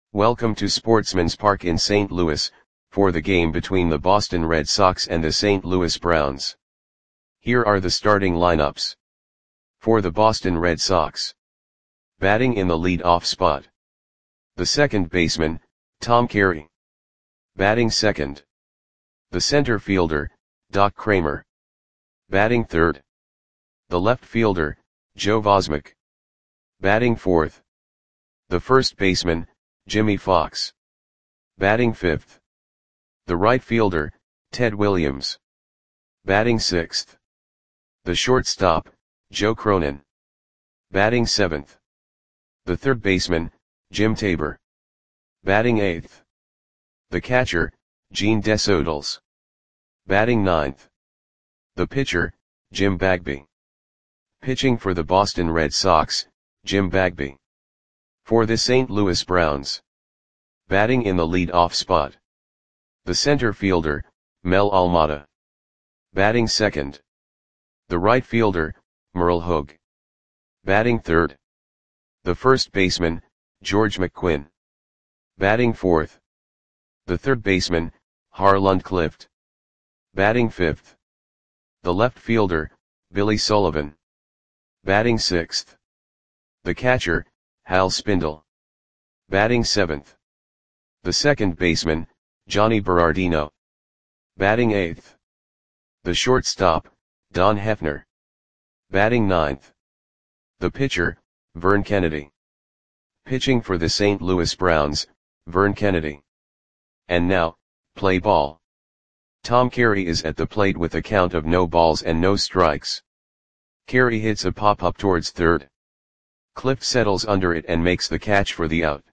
Welcome to Sportsman's Park in St. Louis, for the game between the Boston Red Sox and the St. Louis Browns. Here are the starting lineups. For the Boston Red Sox. Batting in the lead-off spot. The second baseman, Tom Carey. Batting second. The center fielder, Doc Cramer. Batting third. The left fielder, Joe Vosmek. Batting fourth. The first baseman, Jimmie Foxx. Batting fifth. The right fielder, Ted Williams. Batting sixth. The shortstop, Joe Cronin. Batting seventh. The third baseman, Jim Tabor. Batting eighth. The catcher, Gene Desautel. Batting ninth. The pitcher, Jim Bagby. Pitching for the Boston Red Sox, Jim Bagby. For the St. Louis Browns. Batting in the lead-off spot. The center fielder, Mel Almada. Batting second. The right fielder, Merle Hogue. Batting third. The first baseman, George McQuinn. Batting fourth. The third baseman, Harlan Clift. Batting fifth. The left fielder, Billy Sullivan. Batting sixth. The catcher, Hal Spindle. Batting seventh. The second baseman, Johnny Berardino. Batting eighth. The shortstop, Don Hefner. Batting ninth. The pitcher, Vern Kennedy. Pitching for the St. Louis Browns, Vern Kennedy. And now, play ball. Tom Carey is at the plate with a count of no balls and no strikes. Carey hits a pop-up towards third. Clift settles under it and makes the catch for the out.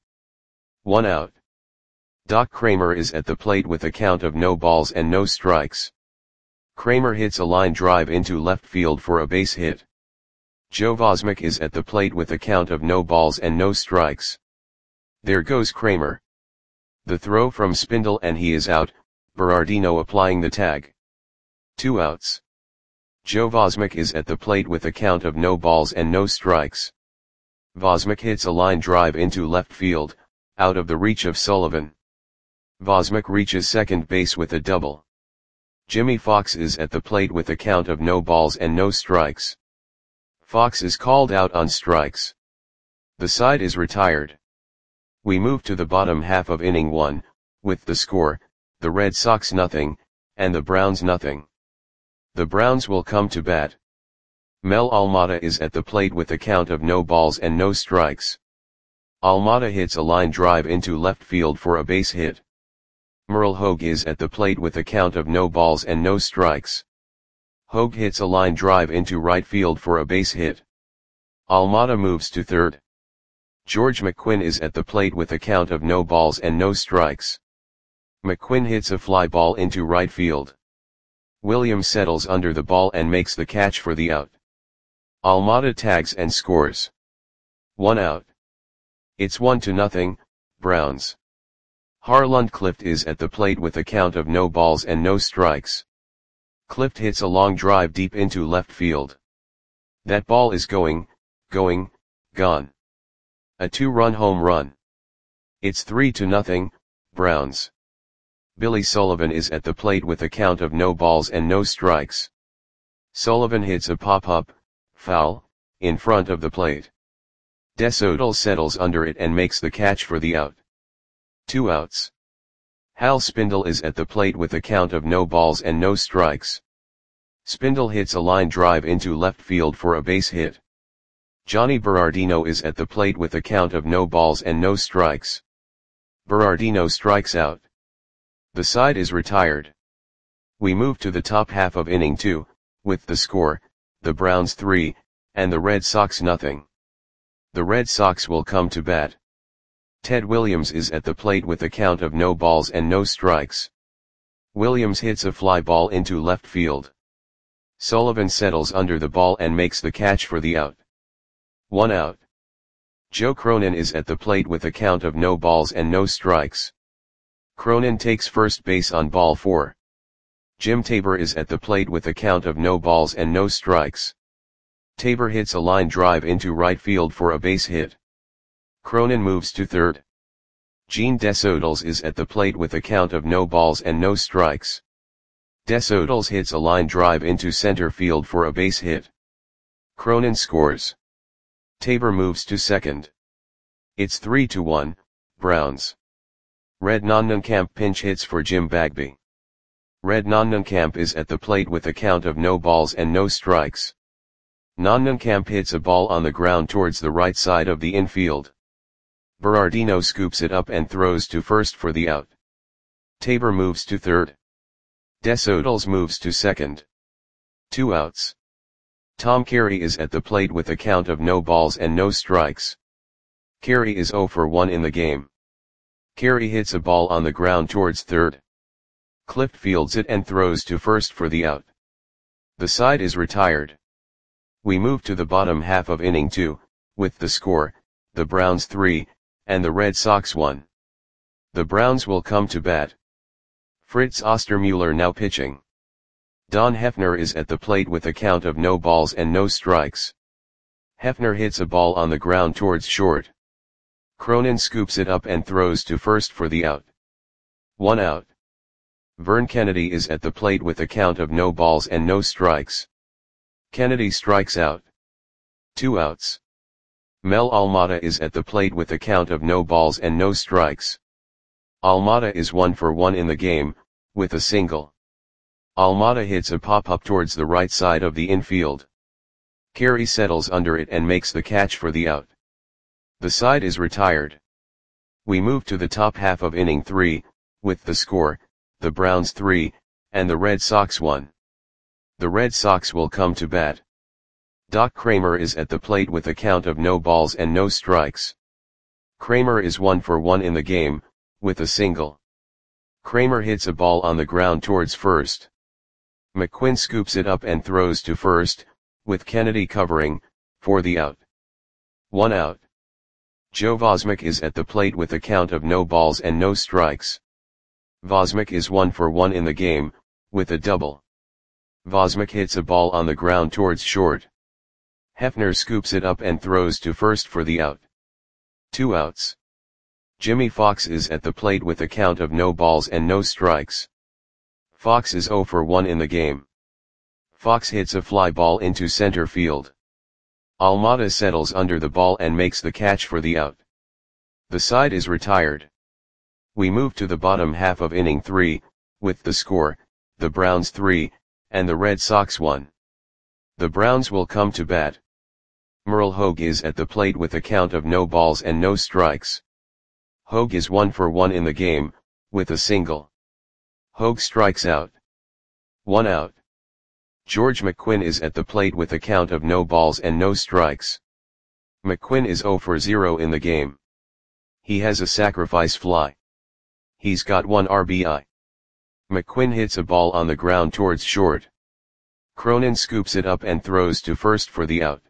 1 out. Doc Cramer is at the plate with a count of no balls and no strikes. Cramer hits a line drive into left field for a base hit. Joe Vosmek is at the plate with a count of no balls and no strikes. There goes Cramer. The throw from Spindle and he is out, Berardino applying the tag. 2 outs. Joe Vosmek is at the plate with a count of no balls and no strikes. Vosmek hits a line drive into left field, out of the reach of Sullivan. Vosmek reaches second base with a double. Jimmie Foxx is at the plate with a count of no balls and no strikes. Foxx is called out on strikes. The side is retired. We move to the bottom half of inning 1, with the score, the Red Sox 0, and the Browns 0. The Browns will come to bat. Mel Almada is at the plate with a count of no balls and no strikes. Almada hits a line drive into left field for a base hit. Merle Hogue is at the plate with a count of no balls and no strikes. Hogue hits a line drive into right field for a base hit. Almada moves to third. George McQuinn is at the plate with a count of no balls and no strikes. McQuinn hits a fly ball into right field. Williams settles under the ball and makes the catch for the out. Almada tags and scores. 1 out. It's 1-0, Browns. Harlan Clift is at the plate with a count of no balls and no strikes. Clift hits a long drive deep into left field. That ball is gone. A 2-run home run. It's 3-0, Browns. Billy Sullivan is at the plate with a count of no balls and no strikes. Sullivan hits a pop-up, foul, in front of the plate. Desautel settles under it and makes the catch for the out. 2 outs. Hal Spindle is at the plate with a count of no balls and no strikes. Spindle hits a line drive into left field for a base hit. Johnny Berardino is at the plate with a count of no balls and no strikes. Berardino strikes out. The side is retired. We move to the top half of inning 2, with the score, the Browns 3, and the Red Sox 0. The Red Sox will come to bat. Ted Williams is at the plate with a count of no balls and no strikes. Williams hits a fly ball into left field. Sullivan settles under the ball and makes the catch for the out. 1 out. Joe Cronin is at the plate with a count of no balls and no strikes. Cronin takes first base on ball 4. Jim Tabor is at the plate with a count of no balls and no strikes. Tabor hits a line drive into right field for a base hit. Cronin moves to third. Gene Desodals is at the plate with a count of no balls and no strikes. Desodals hits a line drive into center field for a base hit. Cronin scores. Tabor moves to second. It's 3-1, Browns. Red Nonnenkamp pinch hits for Jim Bagby. Red Nonnenkamp is at the plate with a count of no balls and no strikes. Nonnenkamp hits a ball on the ground towards the right side of the infield. Berardino scoops it up and throws to first for the out. Tabor moves to third. Desodals moves to second. 2 outs. Tom Carey is at the plate with a count of no balls and no strikes. Carey is 0 for 1 in the game. Carey hits a ball on the ground towards third. Clift fields it and throws to first for the out. The side is retired. We move to the bottom half of inning 2, with the score, the Browns 3, and the Red Sox 1. The Browns will come to bat. Fritz Ostermuller now pitching. Don Hefner is at the plate with a count of no balls and no strikes. Hefner hits a ball on the ground towards short. Cronin scoops it up and throws to first for the out. 1 out. Vern Kennedy is at the plate with a count of no balls and no strikes. Kennedy strikes out. 2 outs. Mel Almada is at the plate with a count of no balls and no strikes. Almada is 1 for 1 in the game, with a single. Almada hits a pop-up towards the right side of the infield. Carey settles under it and makes the catch for the out. The side is retired. We move to the top half of inning 3, with the score, the Browns 3, and the Red Sox 1. The Red Sox will come to bat. Doc Kramer is at the plate with a count of no balls and no strikes. Kramer is 1 for 1 in the game, with a single. Kramer hits a ball on the ground towards first. McQuinn scoops it up and throws to first, with Kennedy covering, for the out. 1 out. Joe Vosmick is at the plate with a count of no balls and no strikes. Vosmick is 1 for 1 in the game, with a double. Vosmick hits a ball on the ground towards short. Hefner scoops it up and throws to first for the out. 2 outs. Jimmy Fox is at the plate with a count of no balls and no strikes. Fox is 0 for 1 in the game. Fox hits a fly ball into center field. Almada settles under the ball and makes the catch for the out. The side is retired. We move to the bottom half of inning 3, with the score, the Browns 3, and the Red Sox 1. The Browns will come to bat. Merle Hogue is at the plate with a count of no balls and no strikes. Hogue is 1 for 1 in the game, with a single. Hogue strikes out. 1 out. George McQuinn is at the plate with a count of no balls and no strikes. McQuinn is 0 for 0 in the game. He has a sacrifice fly. He's got 1 RBI. McQuinn hits a ball on the ground towards short. Cronin scoops it up and throws to first for the out.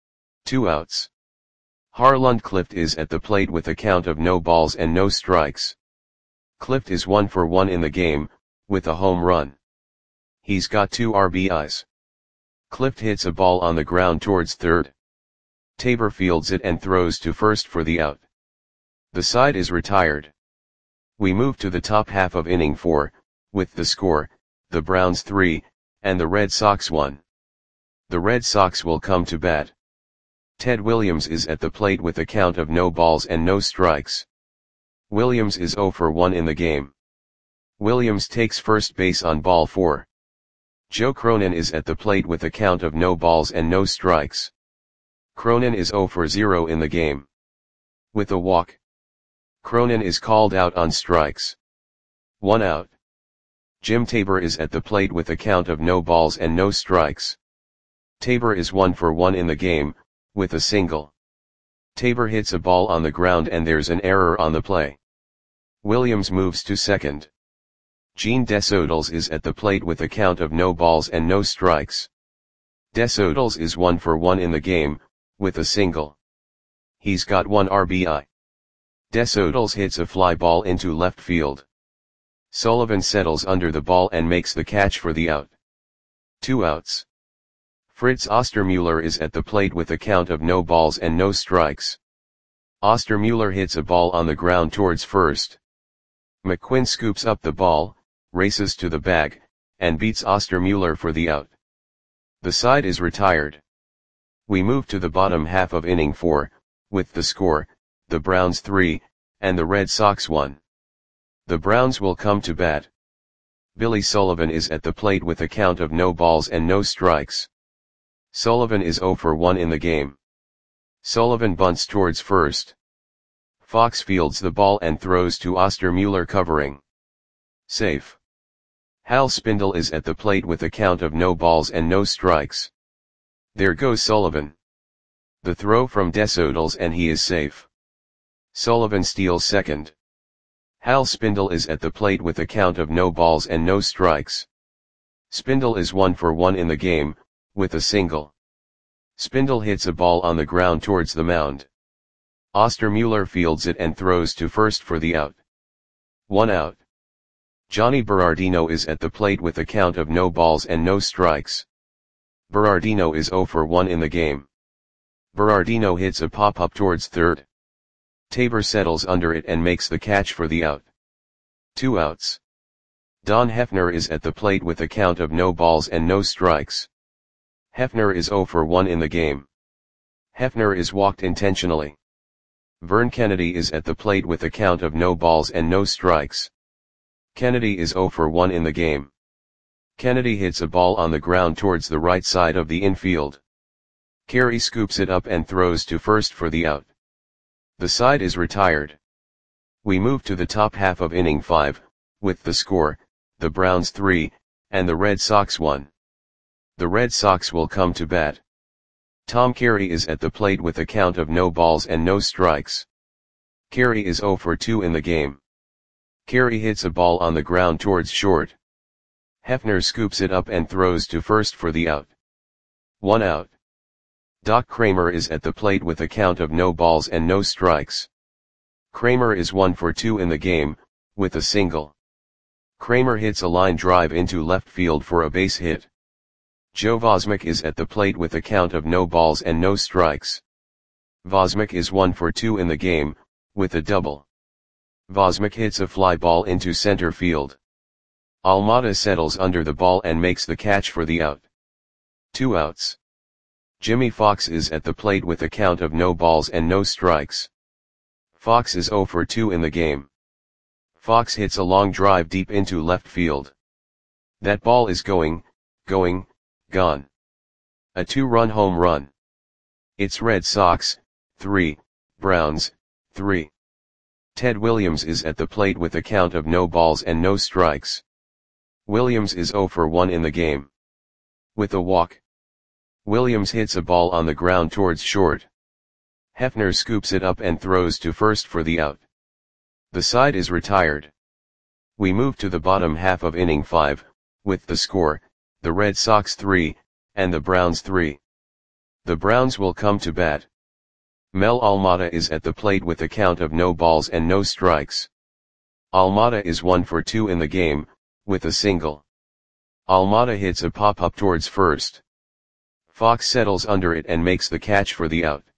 2 outs. Harland Clift is at the plate with a count of no balls and no strikes. Clift is 1 for 1 in the game, with a home run. He's got 2 RBIs. Clift hits a ball on the ground towards third. Tabor fields it and throws to first for the out. The side is retired. We move to the top half of inning 4, with the score, the Browns 3, and the Red Sox 1. The Red Sox will come to bat. Ted Williams is at the plate with a count of no balls and no strikes. Williams is 0 for 1 in the game. Williams takes first base on ball 4. Joe Cronin is at the plate with a count of no balls and no strikes. Cronin is 0 for 0 in the game. With a walk. Cronin is called out on strikes. 1 out. Jim Tabor is at the plate with a count of no balls and no strikes. Tabor is 1 for 1 in the game, with a single. Tabor hits a ball on the ground and there's an error on the play. Williams moves to second. Gene Desodals is at the plate with a count of no balls and no strikes. Desodals is 1 for 1 in the game, with a single. He's got 1 RBI. Desodals hits a fly ball into left field. Sullivan settles under the ball and makes the catch for the out. 2 outs. Fritz Ostermuller is at the plate with a count of no balls and no strikes. Ostermuller hits a ball on the ground towards first. McQuinn scoops up the ball, races to the bag, and beats Ostermuller for the out. The side is retired. We move to the bottom half of inning 4, with the score, the Browns 3, and the Red Sox 1. The Browns will come to bat. Billy Sullivan is at the plate with a count of no balls and no strikes. Sullivan is 0 for 1 in the game. Sullivan bunts towards first. Fox fields the ball and throws to Ostermuller covering. Safe. Hal Spindle is at the plate with a count of no balls and no strikes. There goes Sullivan. The throw from Desodals and he is safe. Sullivan steals second. Hal Spindle is at the plate with a count of no balls and no strikes. Spindle is 1 for 1 in the game, with a single. Spindle hits a ball on the ground towards the mound. Ostermuller fields it and throws to first for the out. 1 out. Johnny Berardino is at the plate with a count of no balls and no strikes. Berardino is 0 for 1 in the game. Berardino hits a pop-up towards third. Tabor settles under it and makes the catch for the out. 2 outs. Don Hefner is at the plate with a count of no balls and no strikes. Hefner is 0 for 1 in the game. Hefner is walked intentionally. Vern Kennedy is at the plate with a count of no balls and no strikes. Kennedy is 0 for 1 in the game. Kennedy hits a ball on the ground towards the right side of the infield. Carey scoops it up and throws to first for the out. The side is retired. We move to the top half of inning 5, with the score, the Browns 3, and the Red Sox 1. The Red Sox will come to bat. Tom Carey is at the plate with a count of no balls and no strikes. Carey is 0 for 2 in the game. Carey hits a ball on the ground towards short. Hefner scoops it up and throws to first for the out. 1 out. Doc Kramer is at the plate with a count of no balls and no strikes. Kramer is 1 for 2 in the game, with a single. Kramer hits a line drive into left field for a base hit. Joe Vosmick is at the plate with a count of no balls and no strikes. Vosmick is 1 for 2 in the game, with a double. Vosmick hits a fly ball into center field. Almada settles under the ball and makes the catch for the out. 2 outs. Jimmy Fox is at the plate with a count of no balls and no strikes. Fox is 0 for 2 in the game. Fox hits a long drive deep into left field. That ball is gone. A 2-run home run. It's Red Sox, 3, Browns, 3. Ted Williams is at the plate with a count of no balls and no strikes. Williams is 0 for 1 in the game. With a walk. Williams hits a ball on the ground towards short. Hefner scoops it up and throws to first for the out. The side is retired. We move to the bottom half of inning 5, with the score, the Red Sox 3, and the Browns 3. The Browns will come to bat. Mel Almada is at the plate with a count of no balls and no strikes. Almada is 1 for 2 in the game, with a single. Almada hits a pop-up towards first. Fox settles under it and makes the catch for the out.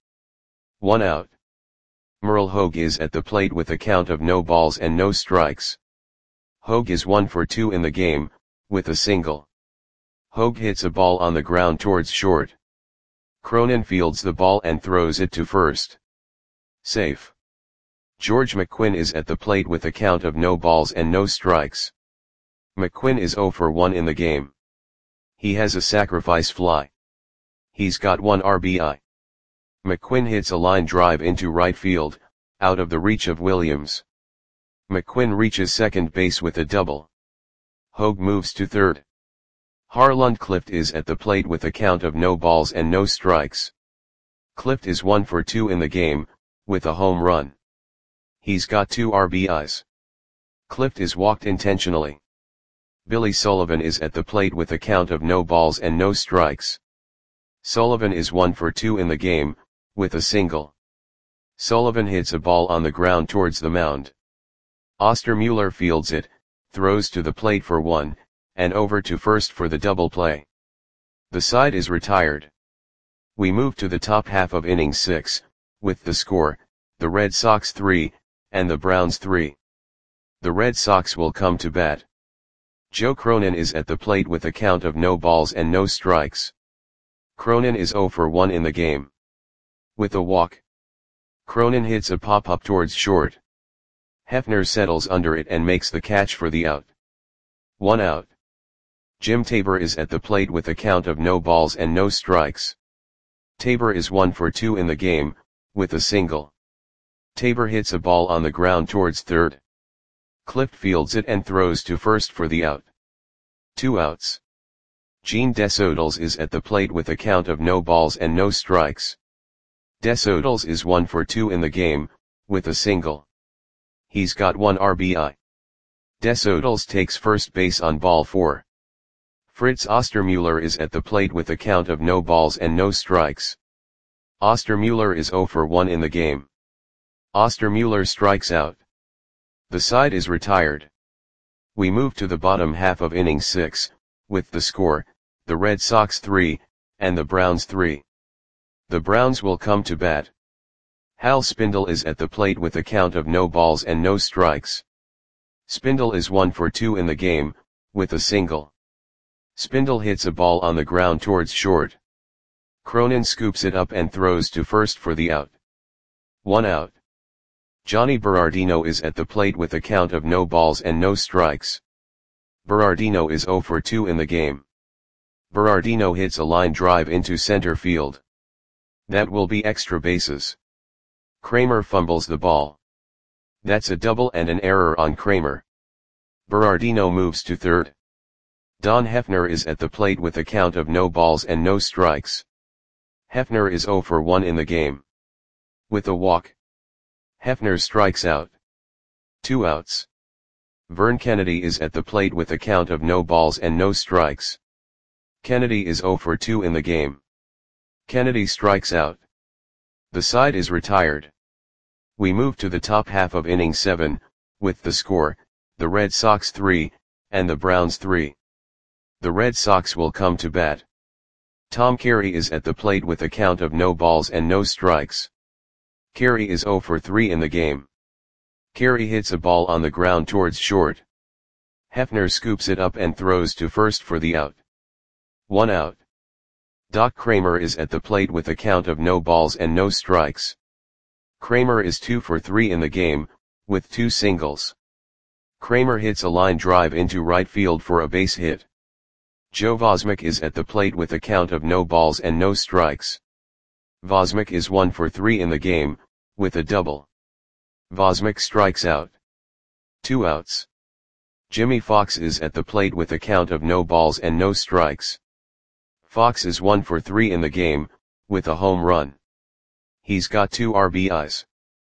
1 out. Merle Hogue is at the plate with a count of no balls and no strikes. Hogue is 1 for 2 in the game, with a single. Hogue hits a ball on the ground towards short. Cronin fields the ball and throws it to first. Safe. George McQuinn is at the plate with a count of no balls and no strikes. McQuinn is 0 for 1 in the game. He has a sacrifice fly. He's got 1 RBI. McQuinn hits a line drive into right field, out of the reach of Williams. McQuinn reaches second base with a double. Hogue moves to third. Harland Clift is at the plate with a count of no balls and no strikes. Clift is 1 for 2 in the game, with a home run. He's got 2 RBIs. Clift is walked intentionally. Billy Sullivan is at the plate with a count of no balls and no strikes. Sullivan is 1 for 2 in the game, with a single. Sullivan hits a ball on the ground towards the mound. Ostermuller fields it, throws to the plate for 1, and over to first for the double play. The side is retired. We move to the top half of inning 6, with the score, the Red Sox 3, and the Browns 3. The Red Sox will come to bat. Joe Cronin is at the plate with a count of no balls and no strikes. Cronin is 0 for 1 in the game. With a walk, Cronin hits a pop-up towards short. Hefner settles under it and makes the catch for the out. 1 out. Jim Tabor is at the plate with a count of no balls and no strikes. Tabor is 1 for 2 in the game, with a single. Tabor hits a ball on the ground towards third. Clift fields it and throws to first for the out. 2 outs. Gene Desodals is at the plate with a count of no balls and no strikes. Desodals is 1 for 2 in the game, with a single. He's got 1 RBI. Desodals takes first base on ball 4. Fritz Ostermuller is at the plate with a count of no balls and no strikes. Ostermuller is 0 for 1 in the game. Ostermuller strikes out. The side is retired. We move to the bottom half of inning 6, with the score, the Red Sox 3, and the Browns 3. The Browns will come to bat. Hal Spindle is at the plate with a count of no balls and no strikes. Spindle is 1 for 2 in the game, with a single. Spindle hits a ball on the ground towards short. Cronin scoops it up and throws to first for the out. 1 out. Johnny Berardino is at the plate with a count of no balls and no strikes. Berardino is 0 for 2 in the game. Berardino hits a line drive into center field. That will be extra bases. Kramer fumbles the ball. That's a double and an error on Kramer. Berardino moves to third. Don Hefner is at the plate with a count of no balls and no strikes. Hefner is 0 for 1 in the game. With a walk, Hefner strikes out. 2 outs. Vern Kennedy is at the plate with a count of no balls and no strikes. Kennedy is 0 for 2 in the game. Kennedy strikes out. The side is retired. We move to the top half of inning 7, with the score, the Red Sox 3, and the Browns 3. The Red Sox will come to bat. Tom Carey is at the plate with a count of no balls and no strikes. Carey is 0 for 3 in the game. Carey hits a ball on the ground towards short. Hefner scoops it up and throws to first for the out. 1 out. Doc Kramer is at the plate with a count of no balls and no strikes. Kramer is 2 for 3 in the game, with 2 singles. Kramer hits a line drive into right field for a base hit. Joe Vosmick is at the plate with a count of no balls and no strikes. Vosmick is 1 for 3 in the game, with a double. Vosmick strikes out. 2 outs. Jimmy Fox is at the plate with a count of no balls and no strikes. Fox is 1 for 3 in the game, with a home run. He's got 2 RBIs.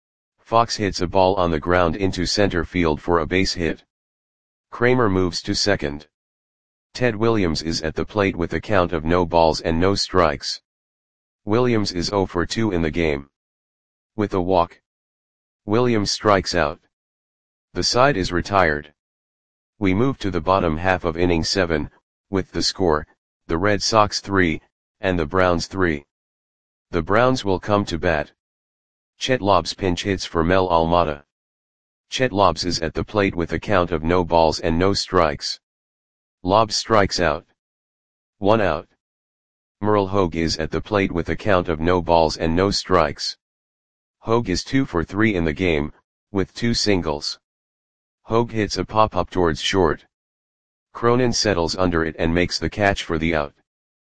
Fox hits a ball on the ground into center field for a base hit. Kramer moves to second. Ted Williams is at the plate with a count of no balls and no strikes. Williams is 0 for 2 in the game. With a walk, Williams strikes out. The side is retired. We move to the bottom half of inning 7, with the score, the Red Sox 3, and the Browns 3. The Browns will come to bat. Chet Lobbs pinch hits for Mel Almada. Chet Lobbs is at the plate with a count of no balls and no strikes. Lobbs strikes out. 1 out. Merle Hogue is at the plate with a count of no balls and no strikes. Hogue is 2 for 3 in the game, with 2 singles. Hogue hits a pop-up towards short. Cronin settles under it and makes the catch for the out.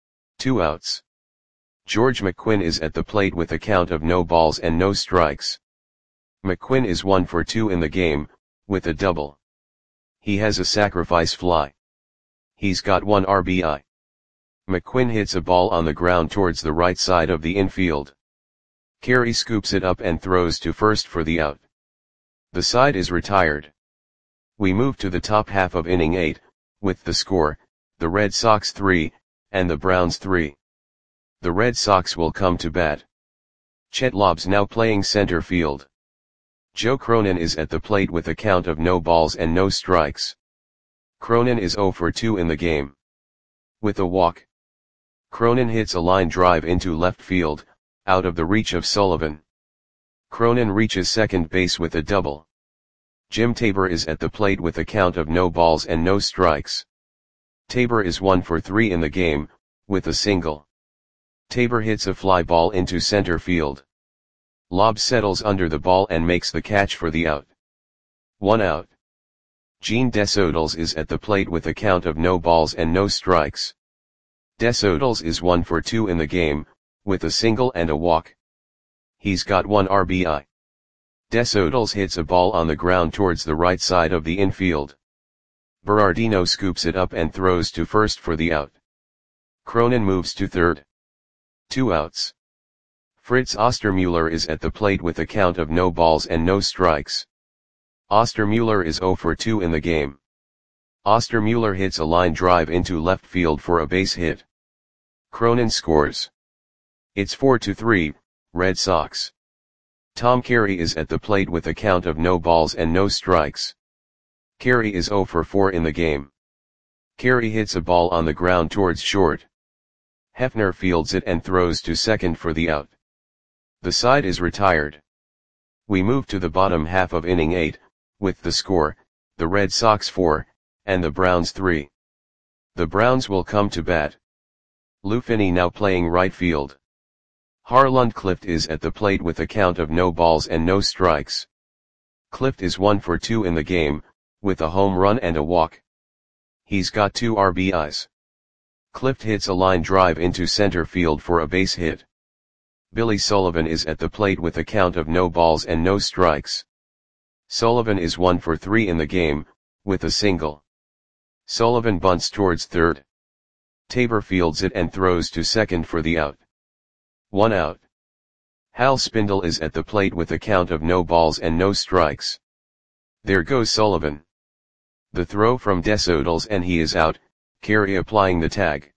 2 outs. George McQuinn is at the plate with a count of no balls and no strikes. McQuinn is 1 for 2 in the game, with a double. He has a sacrifice fly. He's got 1 RBI. McQuinn hits a ball on the ground towards the right side of the infield. Carey scoops it up and throws to first for the out. The side is retired. We move to the top half of inning 8, with the score, the Red Sox 3, and the Browns 3. The Red Sox will come to bat. Chet Lobbs now playing center field. Joe Cronin is at the plate with a count of no balls and no strikes. Cronin is 0 for 2 in the game. With a walk, Cronin hits a line drive into left field, out of the reach of Sullivan. Cronin reaches second base with a double. Jim Tabor is at the plate with a count of no balls and no strikes. Tabor is 1 for 3 in the game, with a single. Tabor hits a fly ball into center field. Lobb settles under the ball and makes the catch for the out. 1 out. Gene Desodals is at the plate with a count of no balls and no strikes. Desodals is 1 for 2 in the game, with a single and a walk. He's got 1 RBI. Desodals hits a ball on the ground towards the right side of the infield. Berardino scoops it up and throws to first for the out. Cronin moves to third. 2 outs. Fritz Ostermuller is at the plate with a count of no balls and no strikes. Ostermuller is 0 for 2 in the game. Ostermuller hits a line drive into left field for a base hit. Cronin scores. It's 4-3, Red Sox. Tom Carey is at the plate with a count of no balls and no strikes. Carey is 0 for 4 in the game. Carey hits a ball on the ground towards short. Hefner fields it and throws to second for the out. The side is retired. We move to the bottom half of inning 8, with the score, the Red Sox 4, and the Browns 3. The Browns will come to bat. Lou Finney now playing right field. Harlund Clift is at the plate with a count of no balls and no strikes. Clift is 1 for 2 in the game, with a home run and a walk. He's got 2 RBIs. Clift hits a line drive into center field for a base hit. Billy Sullivan is at the plate with a count of no balls and no strikes. Sullivan is 1 for 3 in the game, with a single. Sullivan bunts towards third. Tabor fields it and throws to second for the out. 1 out. Hal Spindle is at the plate with a count of no balls and no strikes. There goes Sullivan. The throw from Desodals and he is out, Carey applying the tag.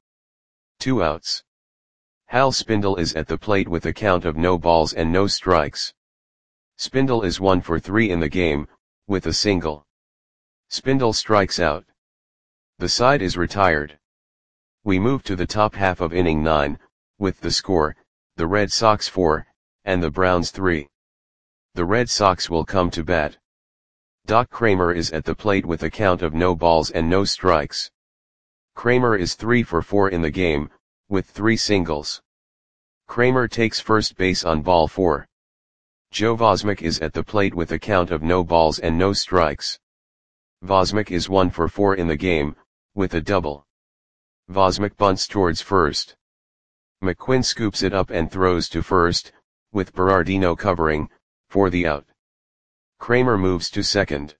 2 outs. Hal Spindle is at the plate with a count of no balls and no strikes. Spindle is 1 for 3 in the game, with a single. Spindle strikes out. The side is retired. We move to the top half of inning 9, with the score, the Red Sox 4, and the Browns 3. The Red Sox will come to bat. Doc Kramer is at the plate with a count of no balls and no strikes. Kramer is 3 for 4 in the game, with 3 singles. Kramer takes first base on ball 4. Joe Vosmick is at the plate with a count of no balls and no strikes. Vosmick is 1 for 4 in the game, with a double. Vosmick bunts towards first. McQuinn scoops it up and throws to first, with Berardino covering, for the out. Kramer moves to second.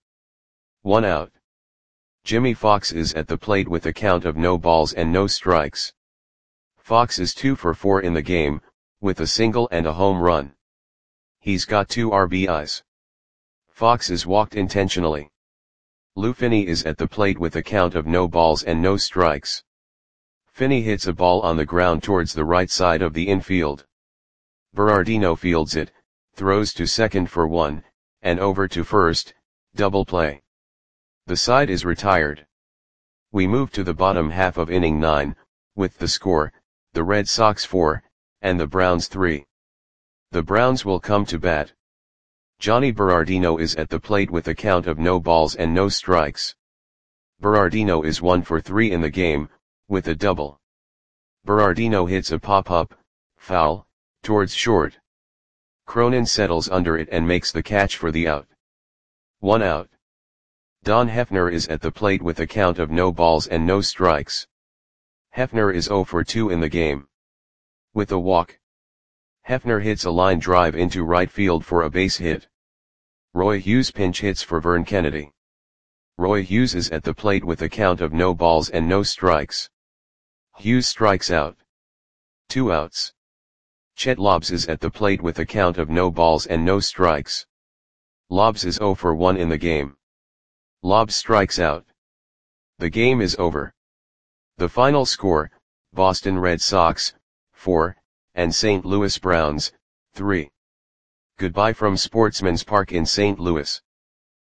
1 out. Jimmy Fox is at the plate with a count of no balls and no strikes. Fox is 2 for 4 in the game, with a single and a home run. He's got 2 RBIs. Fox is walked intentionally. Lou Finney is at the plate with a count of no balls and no strikes. Finney hits a ball on the ground towards the right side of the infield. Berardino fields it, throws to second for 1, and over to first, double play. The side is retired. We move to the bottom half of inning 9, with the score, the Red Sox 4, and the Browns 3. The Browns will come to bat. Johnny Berardino is at the plate with a count of no balls and no strikes. Berardino is 1 for 3 in the game, with a double. Berardino hits a pop-up, foul, towards short. Cronin settles under it and makes the catch for the out. 1 out. Don Hefner is at the plate with a count of no balls and no strikes. Hefner is 0 for 2 in the game. With a walk. Hefner hits a line drive into right field for a base hit. Roy Hughes pinch hits for Vern Kennedy. Roy Hughes is at the plate with a count of no balls and no strikes. Hughes strikes out. 2 outs. Chet Lobbs is at the plate with a count of no balls and no strikes. Lobbs is 0 for 1 in the game. Lobbs strikes out. The game is over. The final score, Boston Red Sox, 4, and St. Louis Browns, 3. Goodbye from Sportsman's Park in St. Louis.